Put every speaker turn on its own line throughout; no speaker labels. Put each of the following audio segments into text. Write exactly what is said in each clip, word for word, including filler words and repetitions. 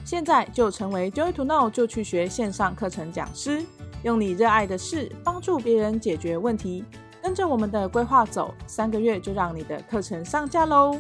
现在就成为 Joy to Know 就去学线上课程讲师，用你热爱的事帮助别人解决问题。跟着我们的规划走，三个月就让你的课程上架喽。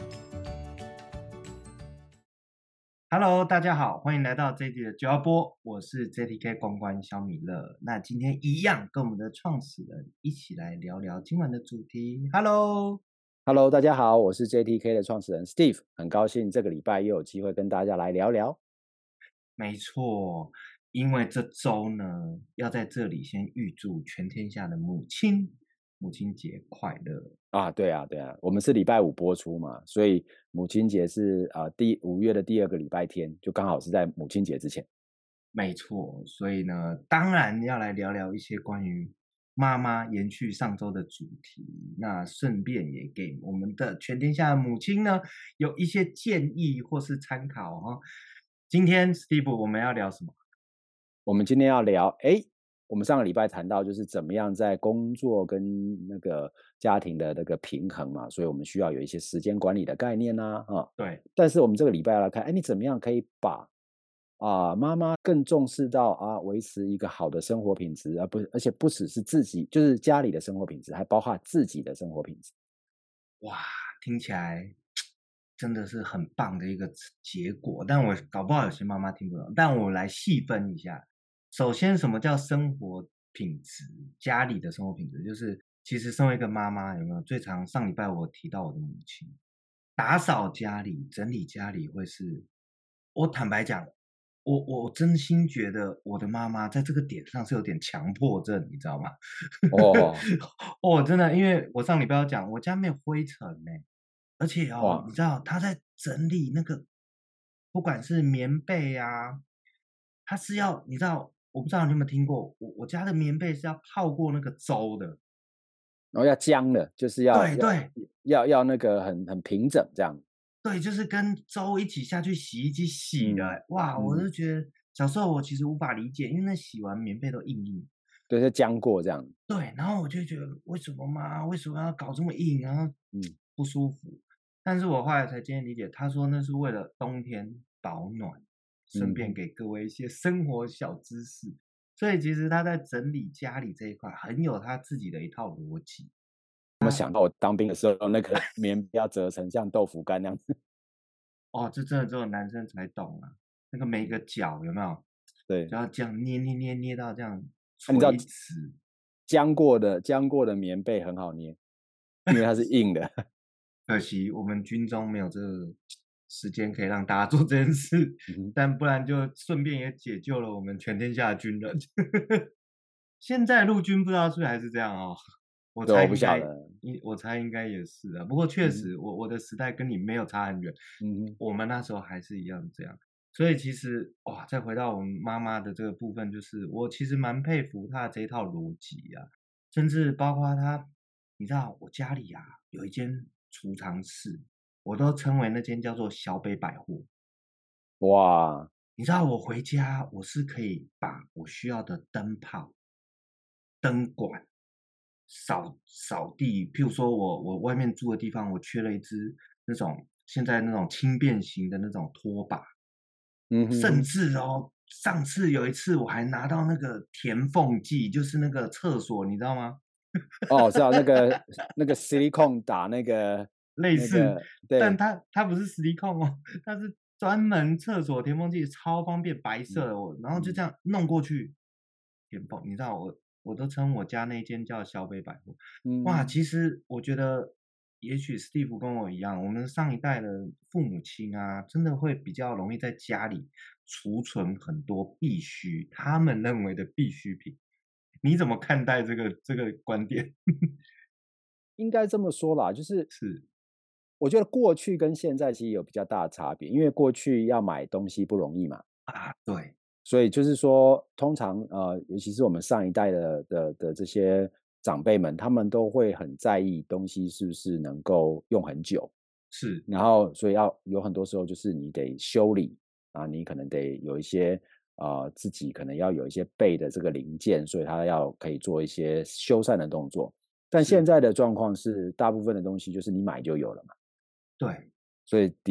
Hello， 大家好，欢迎来到这一集的九幺播，我是 J T K 公关肖米勒。那今天一样跟我们的创始人一起来聊聊今晚的主题。Hello，Hello，
大家好，我是 J T K 的创始人 Steve， 很高兴这个礼拜又有机会跟大家来聊聊。
没错，因为这周呢，要在这里先预祝全天下的母亲母亲节快乐
啊！对啊，对啊，我们是礼拜五播出嘛，所以母亲节是啊、呃、第五月的第二个礼拜天，就刚好是在母亲节之前。
没错，所以呢，当然要来聊聊一些关于妈妈延续上周的主题，那顺便也给我们的全天下的母亲呢有一些建议或是参考哈、哦。今天 Steve 我们要聊什么？
我们今天要聊，哎，我们上个礼拜谈到就是怎么样在工作跟那个家庭的那个平衡嘛，所以我们需要有一些时间管理的概念啊，啊，
对。
但是我们这个礼拜要来看，哎，你怎么样可以把啊妈妈更重视到啊维持一个好的生活品质，而不而且不只是自己，就是家里的生活品质，还包括自己的生活品质。
哇，听起来真的是很棒的一个结果，但我搞不好有些妈妈听不懂，但我来细分一下。首先，什么叫生活品质？家里的生活品质，就是其实身为一个妈妈，有没有最常上礼拜我提到我的母亲，打扫家里、整理家里会是，我坦白讲，我我真心觉得我的妈妈在这个点上是有点强迫症，你知道吗？
哦
哦，真的，因为我上礼拜要讲，我家没有灰尘呢、欸，而且哦，你知道她在整理那个，不管是棉被啊，她是要，你知道，我不知道你有没有听过，我我家的棉被是要泡过那个粥的，
然后要僵的，就是要
对对
要要要那个很很平整这样。
对，就是跟粥一起下去洗衣机洗的、欸
嗯
哇，
嗯
我就觉得小时候我其实无法理解，因为那洗完棉被都硬硬。
对，就僵过这样。
对，然后我就觉得为什么嘛？为什么要搞这么硬？然后
嗯
不舒服。但是我后来才渐渐理解，他说那是为了冬天保暖，顺便
嗯
给各位一些生活小知识。所以其实他在整理家里这一块很有他自己的一套逻辑。
有没有想到我当兵的时候，那个棉被要折成像豆腐干那样子？
哦，这真的只有男生才懂啊！那个每个角有没有？
对，
就要这样捏捏捏捏到这样
那你知道
垂直。
浆过的浆过的棉被很好捏，因为它是硬的。
可惜我们军中没有这个时间可以让大家做这件事，
嗯
但不然就顺便也解救了我们全天下的军人。现在陆军不知道是不是还是这样哦，我
对，我不
猜应该，
晓得。
应我猜应该也是啊。不过确
嗯
实，我我的时代跟你没有差很远，
嗯
我们那时候还是一样这样。所以其实哇，再回到我们妈妈的这个部分，就是我其实蛮佩服她的这一套逻辑啊，甚至包括她，你知道我家里啊有一间储藏室，我都称为那间叫做小北百货。
哇，
你知道我回家，我是可以把我需要的灯泡、灯管、扫扫地，譬如说我我外面住的地方，我缺了一只那种现在那种轻便型的那种拖把，甚
嗯哼哼，
至哦，上次有一次我还拿到那个填缝剂，就是那个厕所，你知道吗？
哦，我知道那个那个 silicone 打那个
类似，
那个，
但
对，
它它不是实力控哦，它是专门厕所填缝剂，超方便，白色
嗯
的我，然后就
嗯
这样弄过去填缝。你知道我我都称我家那间叫小北百货。哇，
嗯，
其实我觉得，也许 Steve 跟我一样，我们上一代的父母亲啊，真的会比较容易在家里储存很多必须，他们认为的必需品。你怎么看待这个这个观点？
应该这么说啦，就是
是
我觉得过去跟现在其实有比较大的差别，因为过去要买东西不容易嘛，
啊，对，
所以就是说，通常呃，尤其是我们上一代的的的这些长辈们，他们都会很在意东西是不是能够用很久，
是
然后所以要有很多时候就是你得修理啊，你可能得有一些呃自己可能要有一些备的这个零件，所以他要可以做一些修缮的动作。但现
是，
在的状况是，大部分的东西就是你买就有了嘛。
对。
所以的确，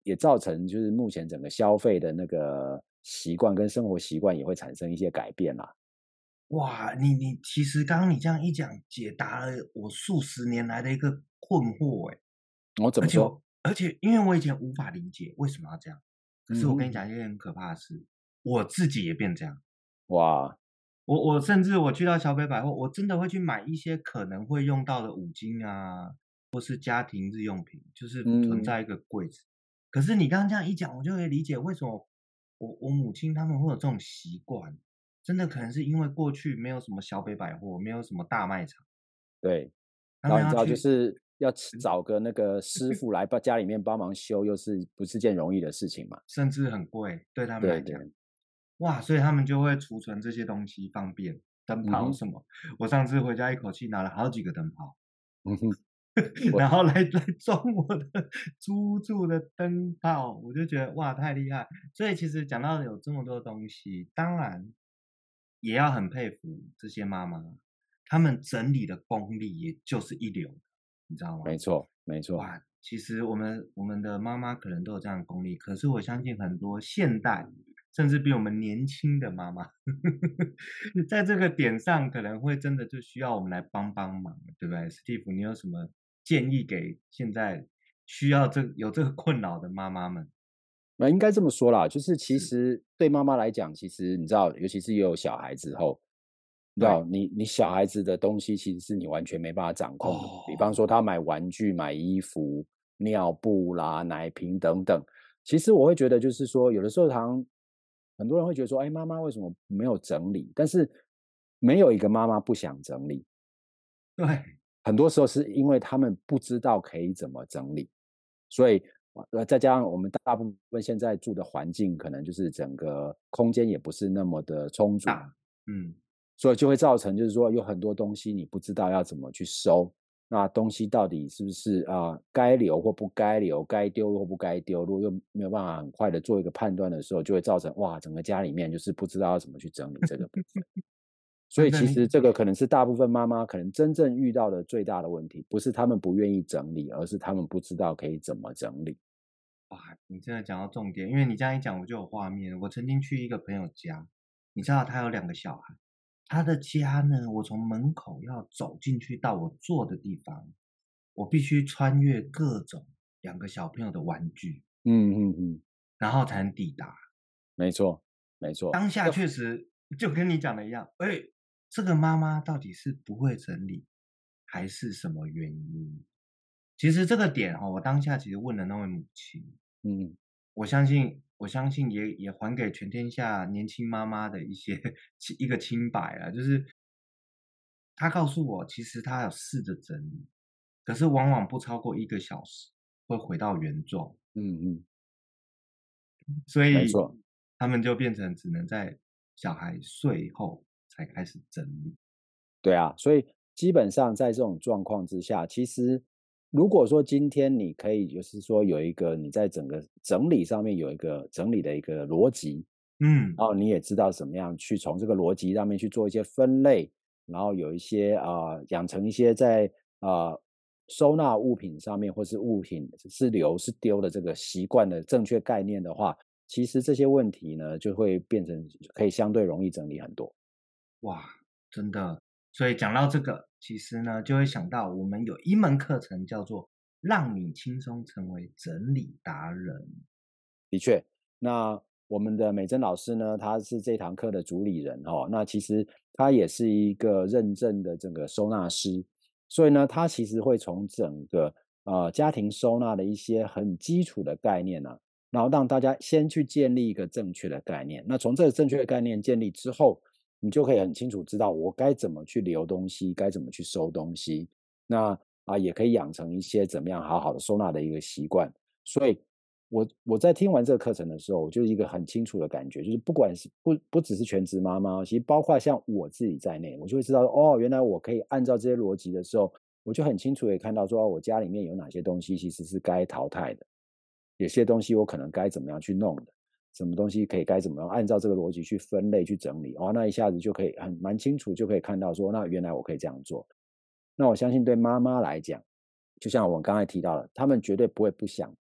也造成就是目前整个消费的那个习惯跟生活习惯也会产生一些改变啦。
哇，你你其实刚刚你这样一讲，解答了我数十年来的一个困惑哎。
我怎么说？
而且因为我以前无法理解为什么要这样，可是我跟你
嗯
讲一件很可怕的事，我自己也变这样。
哇，
我我甚至我去到小北百货，我真的会去买一些可能会用到的五金啊，或是家庭日用品，就是囤
嗯，
在一个柜子。可是你刚刚这样一讲，我就可以理解为什么我我母亲他们会有这种习惯，真的可能是因为过去没有什么小北百货，没有什么大卖场，
对。
他
然后你知道，就
们要去
是要找个那个师傅来帮家里面帮忙修，又是不是件容易的事情嘛？
甚至很贵，对他们来讲。
对对，
哇，所以他们就会储存这些东西方便，灯
嗯哼，
泡什么。我上次回家一口气拿了好几个灯泡，
嗯哼，我
然后来来装我的租住的灯泡，我就觉得哇太厉害。所以其实讲到有这么多东西，当然也要很佩服这些妈妈，她们整理的功力也就是一流的，你知道吗？
没错没错，
哇，其实我们我们的妈妈可能都有这样的功力，可是我相信很多现代甚至比我们年轻的妈妈，在这个点上可能会真的就需要我们来帮帮忙，对不对？Steve，你有什么建议给现在需要这有这个困扰的妈妈们？
那应该这么说啦，就是其
是，
实对妈妈来讲，其实你知道，尤其是有小孩之后，你知道，
对，
你你小孩子的东西其实是你完全没办法掌控的。比方说，
哦，
他买玩具、买衣服、尿布啦、奶瓶等等。其实我会觉得，就是说，有的时候常很多人会觉得说，哎，妈妈为什么没有整理？但是没有一个妈妈不想整理，
对，
很多时候是因为他们不知道可以怎么整理，所以呃，再加上我们大部分现在住的环境，可能就是整个空间也不是那么的充足，
大，嗯，
所以就会造成就是说有很多东西你不知道要怎么去收，那东西到底是不是啊、呃该留或不该留，该丢或不该丢，如果又没有办法很快的做一个判断的时候，就会造成哇，整个家里面就是不知道要怎么去整理这个部分。所以
真的你
其实这个可能是大部分妈妈可能真正遇到的最大的问题，不是他们不愿意整理，而是他们不知道可以怎么整理。
哇，你真的讲到重点，因为你这样一讲我就有画面了。我曾经去一个朋友家，你知道他有两个小孩，他的家呢，我从门口要走进去到我坐的地方，我必须穿越各种两个小朋友的玩具，
嗯嗯嗯，
然后才能抵达。
没错没错，
当下确实就跟你讲的一样，哎，这个妈妈到底是不会整理，还是什么原因？其实这个点哈、哦，我当下其实问了那位母亲，
嗯
我相信，我相信也也还给全天下年轻妈妈的一些一个清白啊，就是她告诉我，其实她有试着整理，可是往往不超过一个小时会回到原状，
嗯嗯，
所以
没错。
他们就变成只能在小孩睡后才开始整理。
对啊，所以基本上在这种状况之下，其实如果说今天你可以就是说有一个你在整个整理上面有一个整理的一个逻辑，
嗯，
然后你也知道怎么样去从这个逻辑上面去做一些分类，然后有一些啊、呃养成一些在啊、呃收纳物品上面或是物品是留是丢的这个习惯的正确概念的话，其实这些问题呢就会变成可以相对容易整理很多。
哇，真的。所以讲到这个，其实呢，就会想到我们有一门课程叫做“让你轻松成为整理达人”。
那我们的美珍老师呢，她是这堂课的主理人哦。那其实她也是一个认证的这个收纳师，所以呢，她其实会从整个呃家庭收纳的一些很基础的概念呢、啊，然后让大家先去建立一个正确的概念。那从这个正确的概念建立之后，你就可以很清楚知道我该怎么去留东西，该怎么去收东西。那啊，也可以养成一些怎么样好好的收纳的一个习惯。所以我我在听完这个课程的时候，我就一个很清楚的感觉，就是不管是不不只是全职妈妈，其实包括像我自己在内，我就会知道哦，原来我可以按照这些逻辑的时候，我就很清楚的看到说，哦，我家里面有哪些东西其实是该淘汰的，有些东西我可能该怎么样去弄的，什么东西可以该怎么样按照这个逻辑去分类去整理，哦，那一下子就可以很蛮清楚，就可以看到说，那原来我可以这样做。那我相信对妈妈来讲，就像我刚才提到的，他们绝对不会不想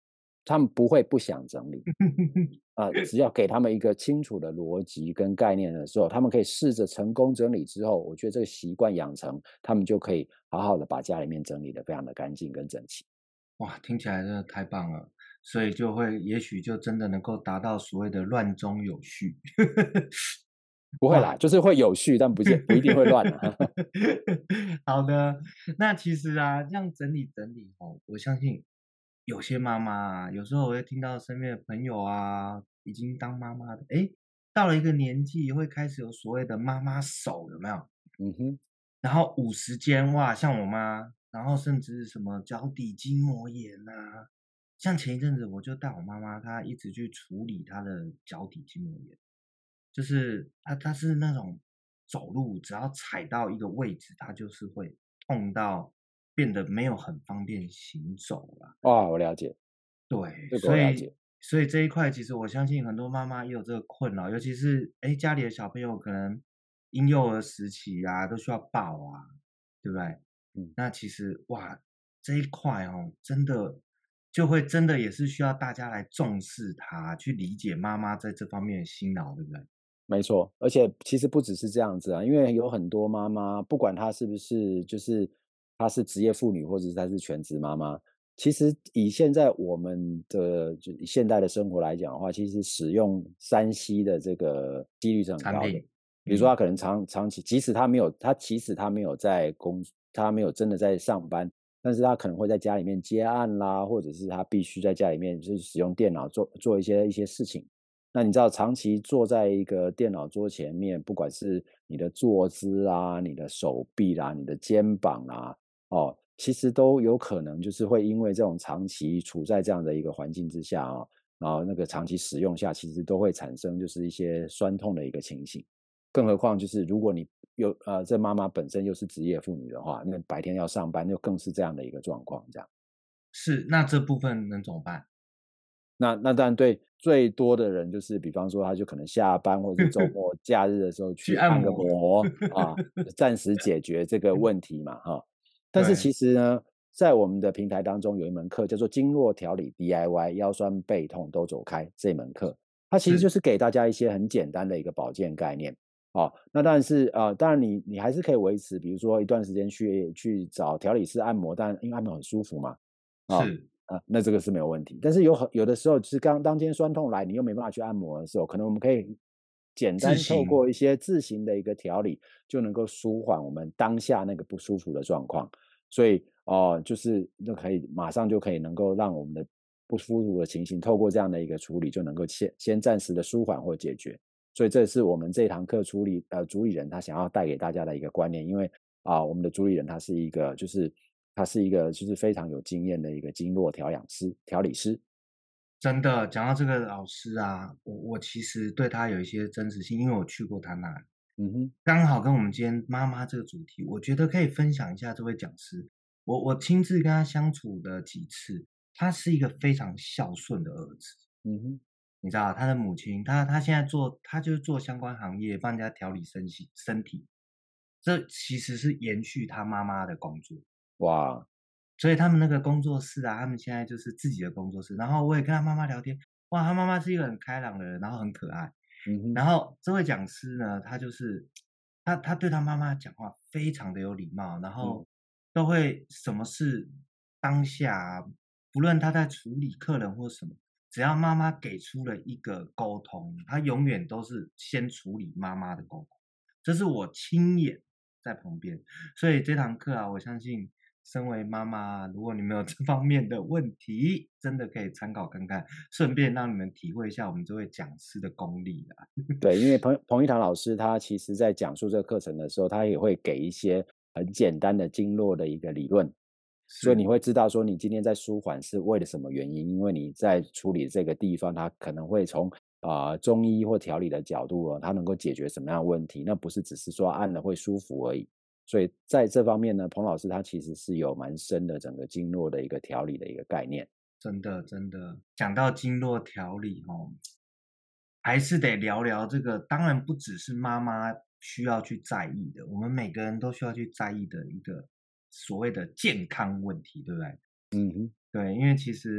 他们不会不想整理啊、呃只要给他们一个清楚的逻辑跟概念的时候，他们可以试着成功整理之后，我觉得这个习惯养成，他们就可以好好的把家里面整理的非常的干净跟整齐。
哇，听起来真的太棒了，所以就会也许就真的能够达到所谓的乱中有序。哇，
不会啦，就是会有序，但不见不一定会乱啊。
好的，那其实啊，这样整理整理哦，我相信有些妈妈啊，有时候我会听到身边的朋友啊，已经当妈妈的，诶，到了一个年纪会开始有所谓的妈妈手，有没有？
嗯哼，
然后五十肩，哇，像我妈，然后甚至什么脚底筋膜炎啊，像前一阵子我就带我妈妈，她一直去处理她的脚底筋膜炎。就是他他是那种走路只要踩到一个位置，他就是会痛到变得没有很方便行走了。
哇，我了解，
对，
这个我
所以
了解。
所以这一块其实我相信很多妈妈也有这个困扰，尤其是哎家里的小朋友可能婴幼儿时期啊都需要抱啊，对不对？
嗯。
那其实哇这一块哦，真的就会真的也是需要大家来重视它，去理解妈妈在这方面的辛劳，对不对？
没错，而且其实不只是这样子啊，因为有很多妈妈，不管她是不是就是她是职业妇女，或者是她是全职妈妈，其实以现在我们的就以现代的生活来讲的话，其实使用三 C 的这个几率是很高的。
产品，嗯，
比如说，她可能长长期，即使她没有，她即使她没有在工，她没有真的在上班，但是她可能会在家里面接案啦，或者是她必须在家里面就是使用电脑做做一些一些事情。那你知道长期坐在一个电脑桌前面，不管是你的坐姿啊、你的手臂啦、你的肩膀啦，哦，其实都有可能就是会因为这种长期处在这样的一个环境之下啊，然后那个长期使用下，其实都会产生就是一些酸痛的一个情形。更何况就是如果你有呃这妈妈本身又是职业妇女的话，那白天要上班，就更是这样的一个状况，这样。
是，那这部分能怎么办？
那那当然对最多的人，就是比方说，他就可能下班或者是周末假日的时候
去
去按个
按摩，
摩啊，暂时解决这个问题嘛，哈。但是
对，
其实呢，在我们的平台当中有一门课叫做经络调理 D I Y，腰酸背痛都走开这门课，它其实就
是，
是给大家一些很简单的一个保健概念。哦，那当然是呃，当然你你还是可以维持，比如说一段时间去去找调理师按摩，但因为按摩很舒服嘛，啊、
是，
啊，那这个是没有问题。但是有很有的时候，就是刚当天酸痛来，你又没办法去按摩的时候，可能我们可以简单透
自行，
过一些自行的一个调理，就能够舒缓我们当下那个不舒服的状况。所以哦、呃就是就可以马上就可以能够让我们的不舒服的情形，透过这样的一个处理，就能够先先暂时的舒缓或解决。所以这是我们这堂课处理呃主理人他想要带给大家的一个观念，因为啊、我们的主理人他是一个就是他是一个就是非常有经验的一个经络调养师、调理师。
真的，讲到这个老师啊，我我其实对他有一些真实性，因为我去过他那里，
嗯哼，
刚好跟我们今天妈妈这个主题，我觉得可以分享一下这位讲师。我我亲自跟他相处的几次，他是一个非常孝顺的儿子。
嗯哼，
你知道他的母亲，他他现在做，他就是做相关行业，帮人家调理身体身体，这其实是延续他妈妈的工作。
哇，
所以他们那个工作室啊，他们现在就是自己的工作室。然后我也跟他妈妈聊天，哇，他妈妈是一个很开朗的人，然后很可爱。
嗯哼，
然后这位讲师呢，他就是他他对他妈妈讲话非常的有礼貌，然
嗯
后都会什么事当下啊不论他在处理客人或什么，只要妈妈给出了一个沟通，他永远都是先处理妈妈的沟通。这是我亲眼在旁边，所以这堂课啊，我相信身为妈妈，如果你们有这方面的问题，真的可以参考看看，顺便让你们体会一下我们这位讲师的功力啊。
对，因为彭彭一堂老师他其实在讲述这个课程的时候，他也会给一些很简单的经络的一个理论，所以你
是，
会知道说你今天在舒缓是为了什么原因，因为你在处理这个地方，它可能会从啊、呃中医或调理的角度哦，它能够解决什么样的问题，那不是只是说按了会舒服而已。所以在这方面呢，彭老师他其实是有蛮深的整个经络的一个调理的一个概念。
真的真的，讲到经络调理哦，还是得聊聊这个，当然不只是妈妈需要去在意的，我们每个人都需要去在意的一个所谓的健康问题，对不对？
嗯哼，
对，因为其实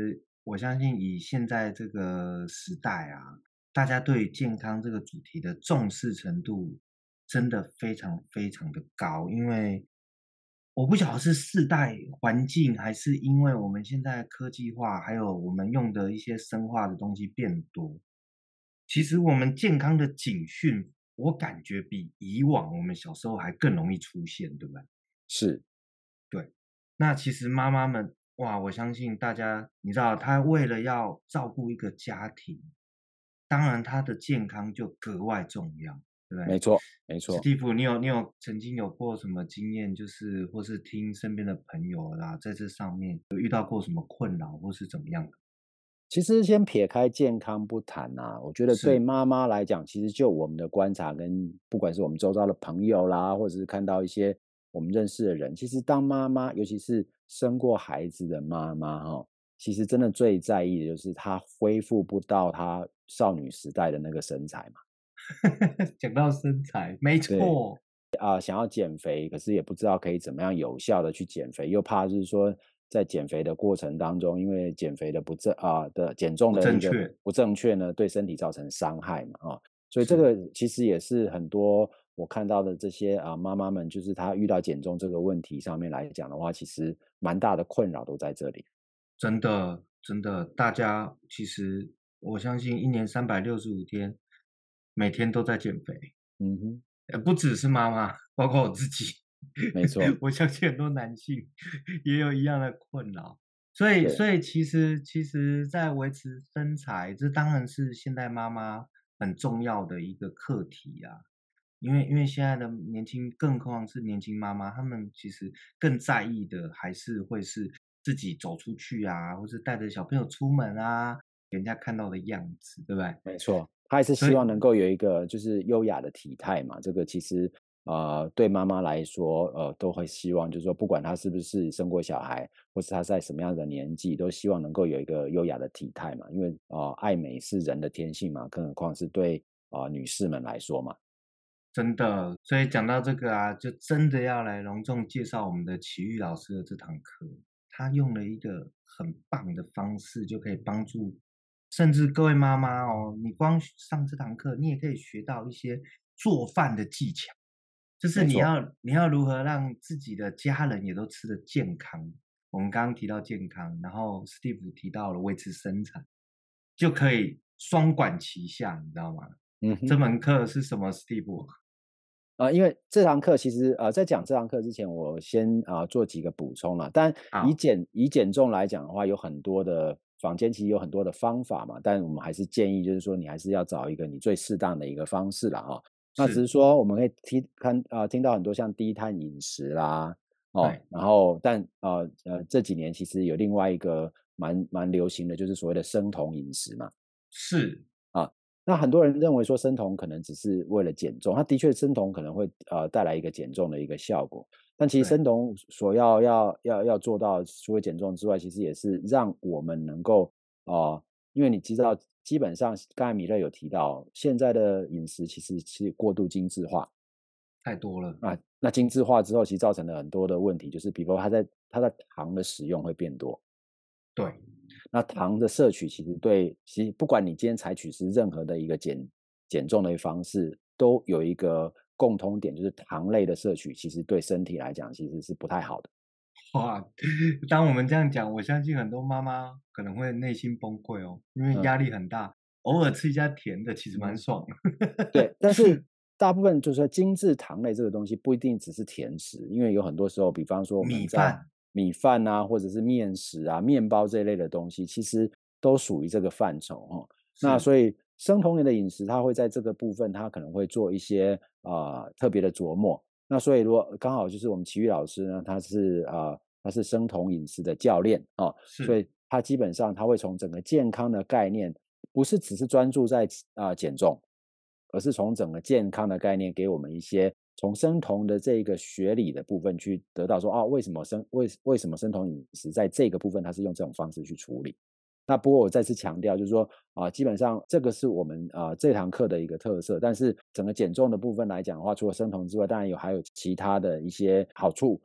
我相信以现在这个时代啊，大家对健康这个主题的重视程度真的非常非常的高，因为我不晓得是世代环境，还是因为我们现在科技化，还有我们用的一些生化的东西变多。其实我们健康的警讯，我感觉比以往我们小时候还更容易出现，对不对？
是，
对，那其实妈妈们，哇，我相信大家，你知道，她为了要照顾一个家庭，当然她的健康就格外重要，对不对？
没错，没错。
史蒂夫，你有你有曾经有过什么经验，就是或是听身边的朋友啦，在这上面有遇到过什么困扰，或是怎么样的？
其实先撇开健康不谈啊，我觉得对
是，
妈妈来讲，其实就我们的观察跟不管是我们周遭的朋友啦，或者是看到一些我们认识的人，其实当妈妈，尤其是生过孩子的妈妈哈，其实真的最在意的就是她恢复不到她少女时代的那个身材嘛。
讲到身材，没
对，
错，
啊，想要减肥，可是也不知道可以怎么样有效的去减肥，又怕就是说在减肥的过程当中，因为减肥的不正啊的减重
不
的一个
正确，
不正确呢，对身体造成伤害嘛，啊，所以这
是。
个其实也是很多我看到的这些啊妈妈们，就是她遇到减重这个问题上面来讲的话，其实蛮大的困扰都在这里。
真的，真的，大家其实我相信一年三百六十五天，每天都在减肥，
嗯哼，
呃，不只是妈妈，包括我自己，
没错，
我相信很多男性也有一样的困扰。所以
对，
所以其实其实在维持身材，这当然是现代妈妈很重要的一个课题啊。因为因为现在的年轻更何况是年轻妈妈，她们其实更在意的还是会是自己走出去啊，或是带着小朋友出门啊，给人家看到的样子，对不对？
没错，他还是
所以
希望能够有一个就是优雅的体态嘛。这个其实呃对妈妈来说，呃都会希望，就是说不管她是不是生过小孩，或是她在什么样的年纪，都希望能够有一个优雅的体态嘛。因为呃爱美是人的天性嘛，更何况是对啊、呃女士们来说嘛。
真的，所以讲到这个啊，就真的要来隆重介绍我们的奇遇老师的这堂课。他用了一个很棒的方式，就可以帮助甚至各位妈妈哦，你光上这堂课，你也可以学到一些做饭的技巧，就是
没错，
你要你要如何让自己的家人也都吃得健康。我们刚刚提到健康，然后 Steve 提到了维持身材，就可以双管齐下，你知道吗？这
嗯哼。
门课是什么，Steve？
呃，因为这堂课其实呃，在讲这堂课之前，我先啊、呃做几个补充啦。但以
好，
减以减重来讲的话，有很多的坊间其实有很多的方法嘛，但我们还是建议就是说，你还是要找一个你最适当的一个方式啦哈。那只是
是，
说我们可以听看啊、呃听到很多像低碳饮食啦，哦，
对，
然后但呃呃这几年其实有另外一个蛮蛮流行的，就是所谓的生酮饮食嘛。
是，
啊，那很多人认为说生酮可能只是为了减重，它的确生酮可能会呃带来一个减重的一个效果，但其实
对，
生酮所要要要要做到，除了减重之外，其实也是让我们能够啊、呃因为你知道，基本上刚才米勒有提到，现在的饮食其实是过度精致化
太多了，
啊，那精致化之后，其实造成了很多的问题，就是比如说它在它的糖的使用会变多，
对，
那糖的摄取其实对，其实不管你今天采取是任何的一个减减重的一个方式，都有一个共通点，就是糖类的摄取其实对身体来讲其实是不太好的。
哇，当我们这样讲，我相信很多妈妈可能会内心崩溃哦，因为
嗯
压力很大，偶尔吃一下甜的其实蛮
嗯，
爽的。
对，但是大部分就是说精致糖类这个东西不一定只是甜食，因为有很多时候，比方说我们在
米饭，
米饭啊，或者是面食啊、面包这一类的东西，其实都属于这个范畴哦。那
是，
所以生酮类的饮食，它会在这个部分，它可能会做一些啊、呃特别的琢磨。那所以如果刚好就是我们奇遇老师呢，他是啊、呃他是生酮饮食的教练啊、所
是，
以他基本上他会从整个健康的概念，不是只是专注在啊、呃减重，而是从整个健康的概念给我们一些从生酮的这个学理的部分去得到说啊，为什么生为为什么生酮饮食在这个部分它是用这种方式去处理。那不过我再次强调，就是说啊，基本上这个是我们啊这堂课的一个特色。但是整个减重的部分来讲的话，除了生酮之外，当然有还有其他的一些好处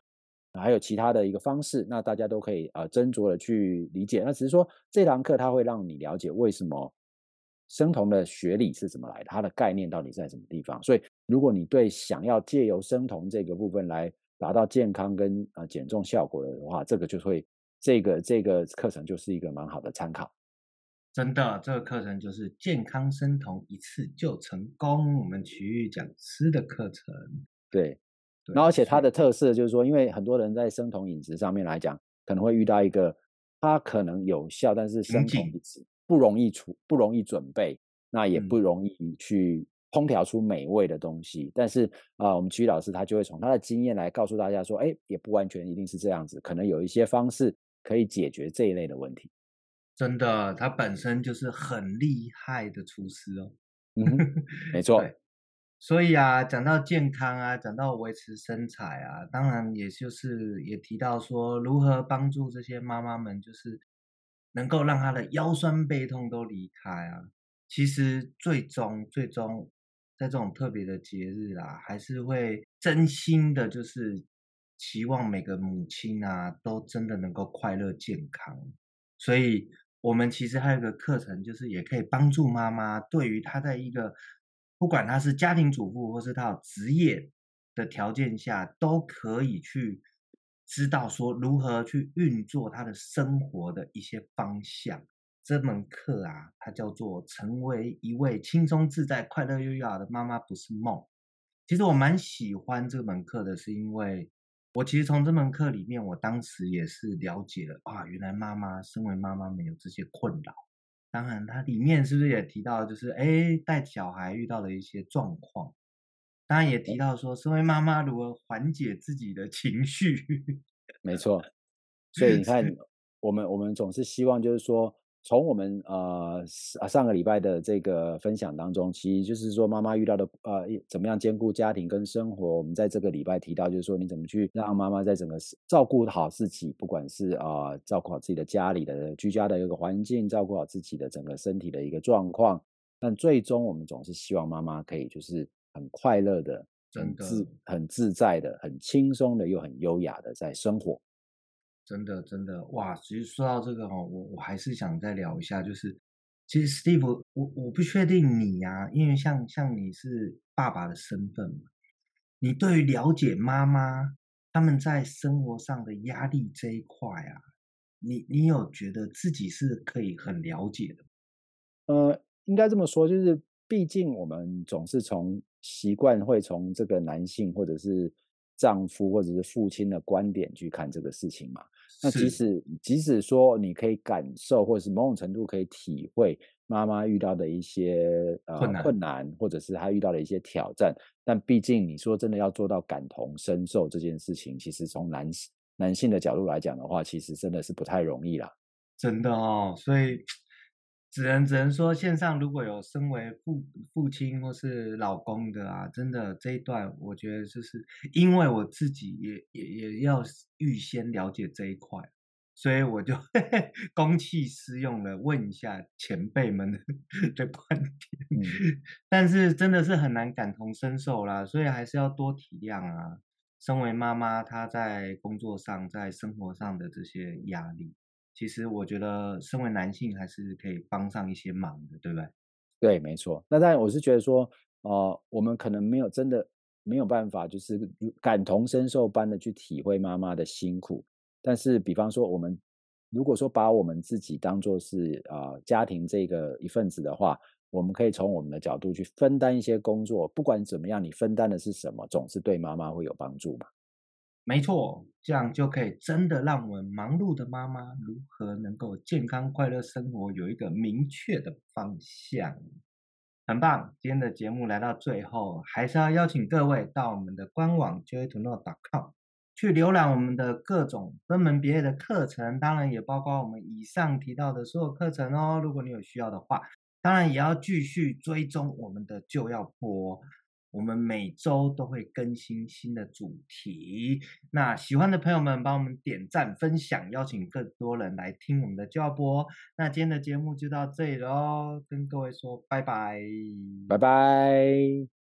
还有其他的一个方式，那大家都可以呃斟酌的去理解。那只是说这堂课它会让你了解为什么生酮的学理是怎么来的，它的概念到底在什么地方。所以如果你对想要借由生酮这个部分来达到健康跟呃减重效果的话，这个就会这个这个课程就是一个蛮好的参考。
真的，这个课程就是健康生酮一次就成功，我们奇遇讲师的课程。
对，
对，
然后而且它
所以
的特色就是说，因为很多人在生酮饮食上面来讲，可能会遇到一个它可能有效，但是生酮
瓶颈，
饮食不容易出不容易准备，那也不
嗯，
容易去烹调出美味的东西。但是啊、呃我们曲老师他就会从他的经验来告诉大家说，哎，也不完全一定是这样子，可能有一些方式可以解决这一类的问题。
真的，他本身就是很厉害的厨师哦。
嗯哼，没错。
对，所以啊，讲到健康啊，讲到维持身材啊，当然也就是也提到说，如何帮助这些妈妈们，就是能够让她的腰酸背痛都离开啊。其实最终最终在这种特别的节日啦，还是会真心的，就是期望每个母亲啊，都真的能够快乐健康。所以我们其实还有一个课程，就是也可以帮助妈妈，对于她在一个不管她是家庭主妇或是她有职业的条件下，都可以去知道说如何去运作她的生活的一些方向。这门课啊，它叫做成为一位轻松自在、快乐又优雅的妈妈不是梦。其实我蛮喜欢这门课的，是因为我其实从这门课里面，我当时也是了解了啊，原来妈妈身为妈妈们有这些困扰。当然，它里面是不是也提到，就是哎，带小孩遇到的一些状况。当然也提到说，身为妈妈如何缓解自己的情绪。
没错，所以你看，我们我们总是希望就是说，从我们呃上上个礼拜的这个分享当中，其实就是说妈妈遇到的呃怎么样兼顾家庭跟生活。我们在这个礼拜提到，就是说你怎么去让妈妈在整个照顾好自己，不管是啊、呃、照顾好自己的家里的居家的一个环境，照顾好自己的整个身体的一个状况。但最终我们总是希望妈妈可以就是很快乐的、很
真的，
自很自在的、很轻松的又很优雅的在生活。
真的，真的，哇！其实说到这个哦，我我还是想再聊一下，就是其实 Steve，我我不确定你呀、因为像像你是爸爸的身份嘛，你对于了解妈妈他们在生活上的压力这一块啊，你你有觉得自己是可以很了解的吗？
呃，应该这么说，就是毕竟我们总是从习惯会从这个男性或者是丈夫或者是父亲的观点去看这个事情嘛。那即
是
使即使说你可以感受，或者是某种程度可以体会妈妈遇到的一些呃
困难，
困难，或者是她遇到的一些挑战，但毕竟你说真的要做到感同身受这件事情，其实从男男性的角度来讲的话，其实真的是不太容易啦。
真的哦，所以只能只能说，线上如果有身为父父亲或是老公的啊，真的这一段，我觉得就是因为我自己也也也要预先了解这一块，所以我就公器私用了，问一下前辈们的的观点。
嗯。
但是真的是很难感同身受啦，所以还是要多体谅啊。身为妈妈，她在工作上、在生活上的这些压力。其实我觉得身为男性还是可以帮上一些忙的，对不对？
对，没错。那当然我是觉得说，呃，我们可能没有真的没有办法，就是如感同身受般的去体会妈妈的辛苦。但是比方说，我们如果说把我们自己当做是呃家庭这个一份子的话，我们可以从我们的角度去分担一些工作，不管怎么样，你分担的是什么，总是对妈妈会有帮助嘛。
没错，这样就可以真的让我们忙碌的妈妈如何能够健康快乐生活有一个明确的方向。很棒，今天的节目来到最后，还是要邀请各位到我们的官网 joy to know dot com 去浏览我们的各种分门别类的课程，当然也包括我们以上提到的所有课程哦。如果你有需要的话，当然也要继续追踪我们的就要播，我们每周都会更新新的主题。那喜欢的朋友们，帮我们点赞、分享，邀请更多人来听我们的就要播。那今天的节目就到这里喽，跟各位说拜拜。
拜拜。